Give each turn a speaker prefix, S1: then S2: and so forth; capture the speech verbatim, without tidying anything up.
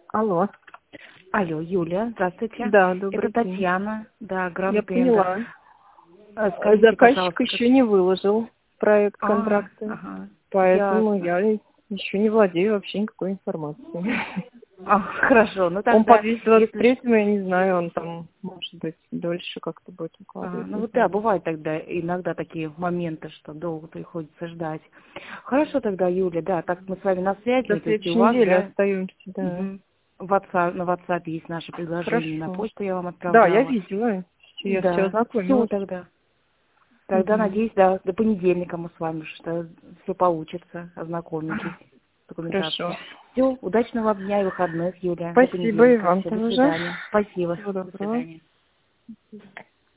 S1: Алло.
S2: Алло, Юля, здравствуйте.
S1: Да, добрый
S2: Это
S1: день.
S2: Татьяна, да, Гранд
S1: Я
S2: Пенда.
S1: поняла.
S2: А,
S1: А
S2: Скажите,
S1: Заказчик
S2: пожалуйста, как...
S1: еще не выложил проект
S2: А,
S1: контракта,
S2: ага,
S1: поэтому
S2: ясно.
S1: я еще не владею вообще никакой информацией.
S2: А, хорошо, ну
S1: Он
S2: тогда,
S1: подвис двадцать
S2: если...
S1: третьего, я не знаю, он там, может быть, дольше как-то будет
S2: А,
S1: укладывать,
S2: ну
S1: не
S2: вот да,
S1: знаю.
S2: бывают тогда иногда такие моменты, что долго приходится ждать. Хорошо тогда, Юля, да, так мы с вами на связи,
S1: До
S2: то есть и у
S1: следующей
S2: вас,
S1: недели
S2: да,
S1: остаемся, да.
S2: мгм, в WhatsApp, на WhatsApp есть наше предложение, на
S1: Хорошо.
S2: почту я вам
S1: Да, я
S2: отправляла.
S1: видела, я все
S2: Да, все
S1: ознакомилась.
S2: тогда. Тогда,
S1: Угу.
S2: надеюсь, да, до понедельника мы с вами что все получится, ознакомитесь с
S1: Хорошо.
S2: документацией. Все, удачного вам дня и выходных, Юля. До
S1: Спасибо, и
S2: понедельника.
S1: вам
S2: Все, до
S1: тоже.
S2: свидания. Спасибо.
S1: Всего
S2: До
S1: доброго.
S2: свидания.